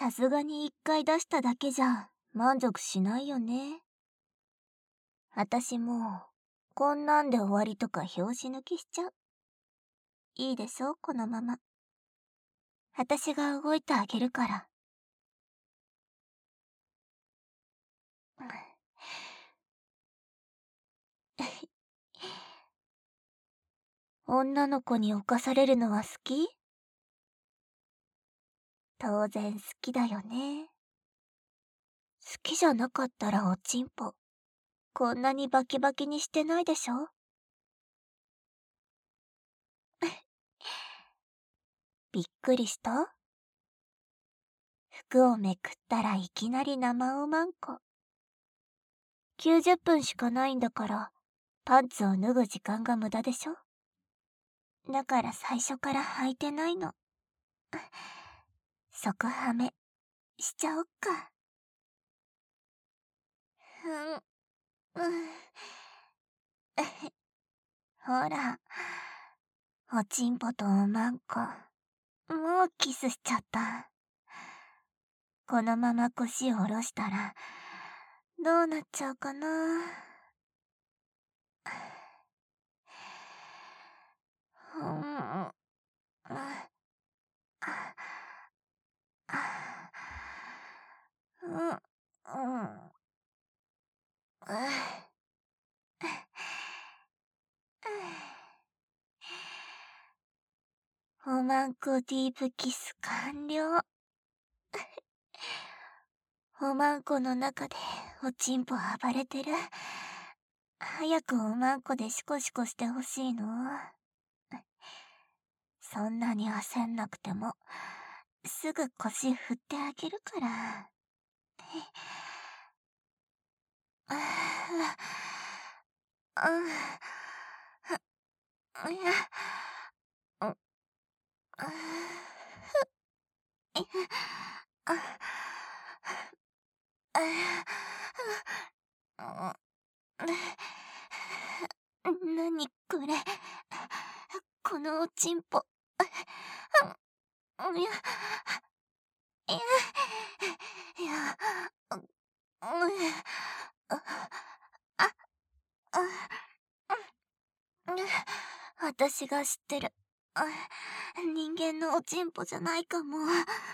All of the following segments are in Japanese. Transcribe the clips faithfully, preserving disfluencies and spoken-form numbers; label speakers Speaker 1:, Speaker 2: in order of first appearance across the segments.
Speaker 1: さすがに一回出しただけじゃ満足しないよね。あたしもう、こんなんで終わりとか拍子抜きしちゃう。いいでしょ、このまま。あたしが動いてあげるから。女の子に侵されるのは好き？当然好きだよね。好きじゃなかったらおちんぽ、こんなにバキバキにしてないでしょ？びっくりした？服をめくったらいきなり生おまんこ。きゅうじゅっぷんしかないんだから、パンツを脱ぐ時間が無駄でしょ？だから最初から履いてないの。即ハメ、しちゃおっか。うん、うん。ほら、おちんぽとおまんこ、もうキスしちゃった。このまま腰を下ろしたら、どうなっちゃうかな。うん、あ、うん、うん、おまんこディープキス完了。おまんこの中でおちんぽ暴れてる。早くおまんこでシコシコしてほしいの。そんなに焦んなくても、すぐ腰振ってあげるから。ああ、うん、いや、うん、あ、なにこれ、このおちんぽ。いや、いや、いや、うん、あ、あ、私が知ってる。人間のおちんぽじゃないかも。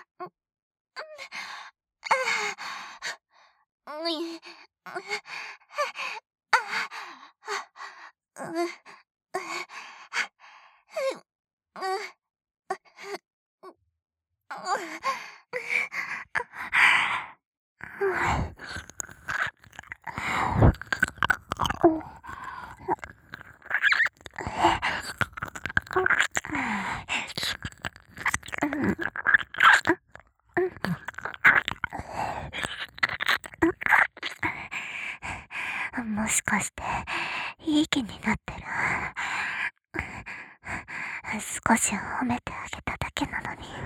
Speaker 1: もしかして、いい気になってる？少し褒めてあげただけなのに。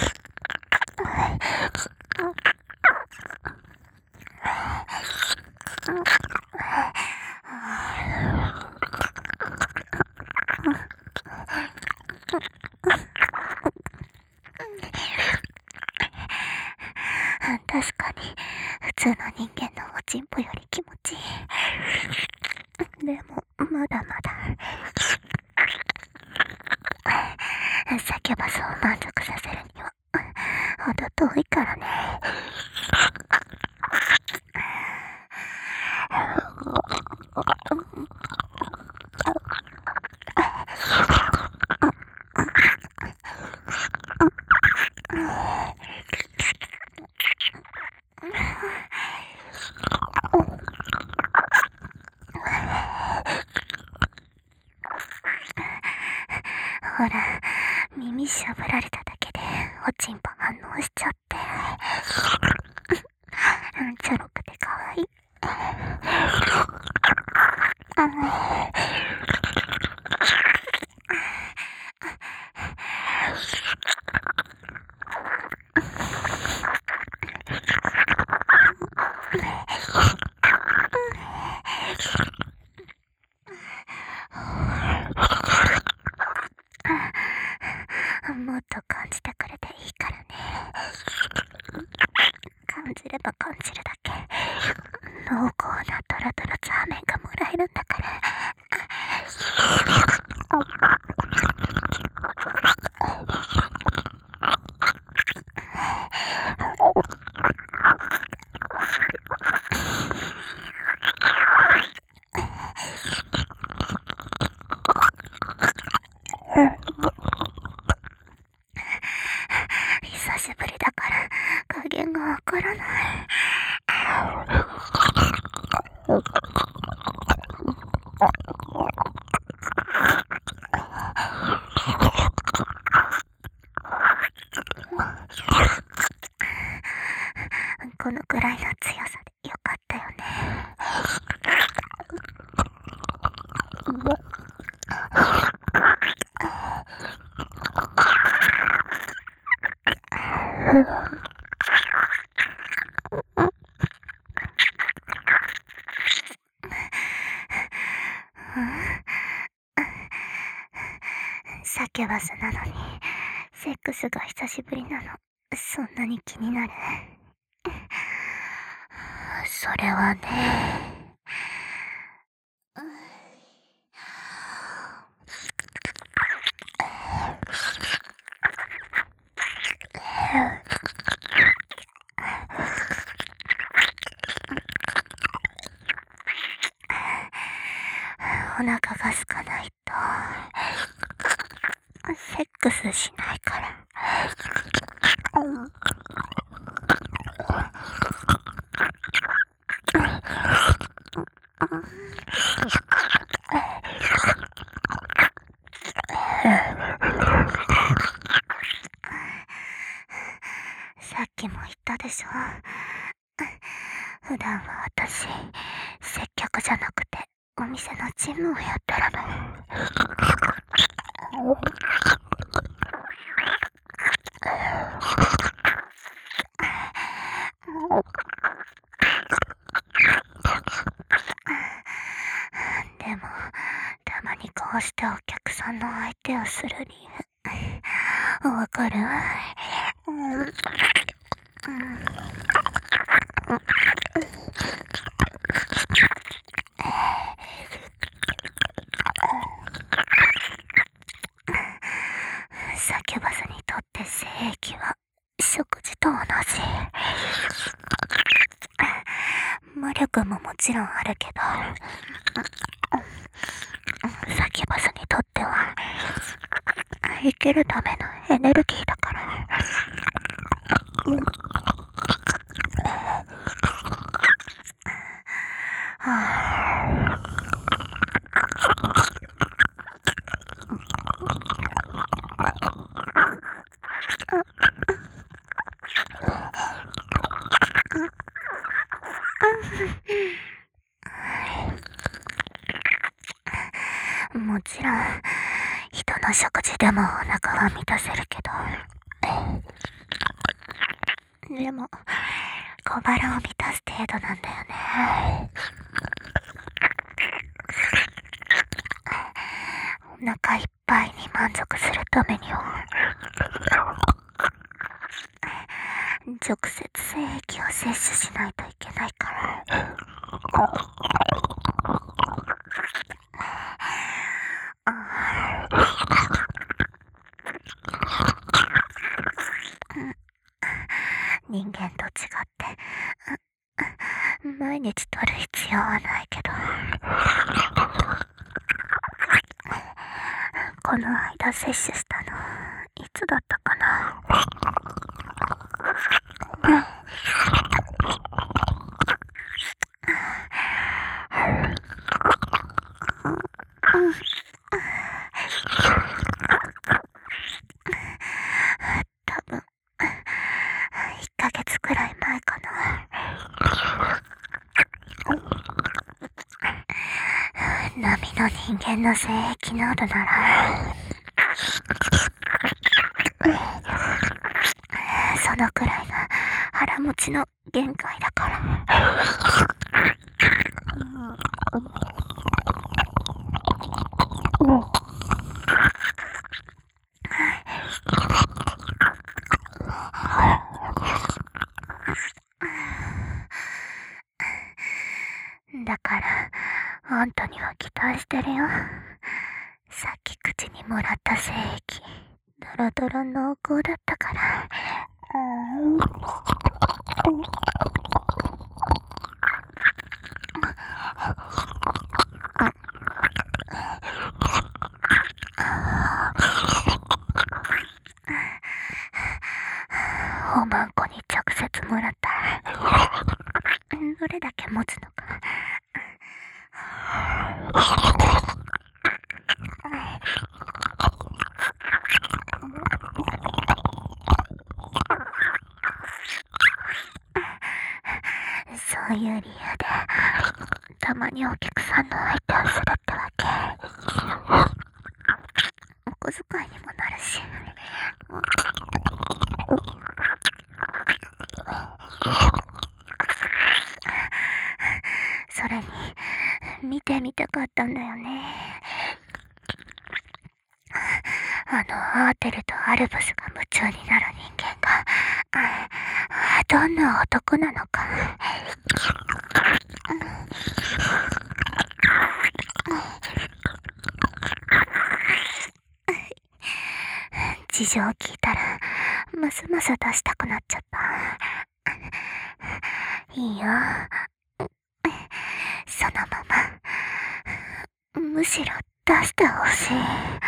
Speaker 1: 確かに、普通の人間のおちんぽより気持ちいい。でも、まだまだ。サキュバスを満足させるには、ほど遠いからね。ほら、耳しゃぶられただけでおちんぽ反応しちゃって。ちょろくてかわいい。もっと感じてくれていいからね。 感じれば感じるだけ濃厚なトロトロザーメンがもらえるんだから。久しぶりだから加減がわからない。このくらいの強さでよかったよね。サキュバスなのにセックスが久しぶりなの、そんなに気になる？それはね、お腹が空かないとセックスしないから。さっきも言ったでしょ。普段は私、接客じゃなくてお店の事務をやってるの。でも、たまにこうしてお客さんの相手をする理由、わかる？うんうんサキュバスにとって性液は食事と同じ。魔力ももちろんあるけど、サキュバスにとっては生きるためのエネルギーだから。もちろん人の食事でもお腹は満たせるけど、でも小腹を満たす程度なんだよね。お腹いっぱいに満足するためには直接精液を摂取しないといけないから。人間と違って毎日取る必要はないけど、この間摂取したのいつだったかな。多分いっかげつくらい前かな。並の人間の精液濃度ならそのくらいが腹持ちの限界だから。 あんたには期待してるよ。さっき口にもらった精液、ドロドロ濃厚だったから。うんおまんこに直接もらったらどれだけ持つのか。そういう理由でたまにお客さんの相手をするってわけ。お小遣いにもなるし。それに見てみたかったんだよね。あのアーテルとアルバスが夢中になる人間がどんな男なのか。事情を聞いたらますます出したくなっちゃった。いいよ、そのままむしろ出してほしい。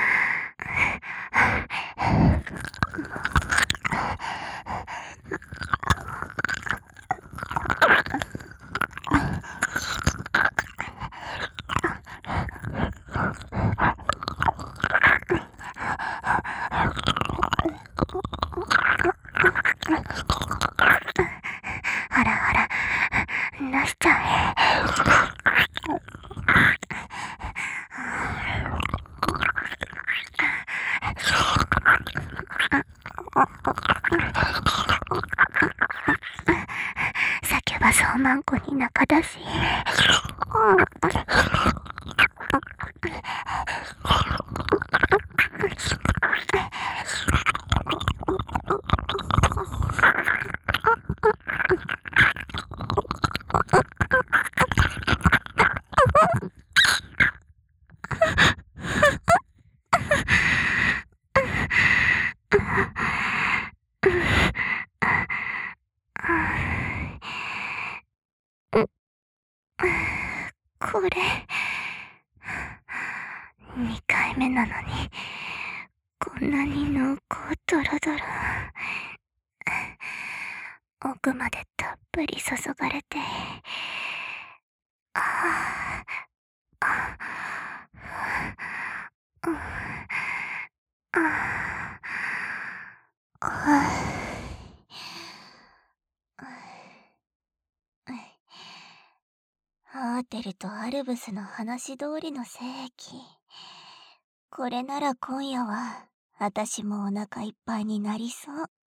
Speaker 1: ほらほら、出しちゃえ。酒はそうまんこに仲だし。これにかいめなのにこんなに濃厚ドロドロ。奥までたっぷり注がれて、ああああああアーテルとアルブスの話通りの精液。これなら今夜はあたしもお腹いっぱいになりそう。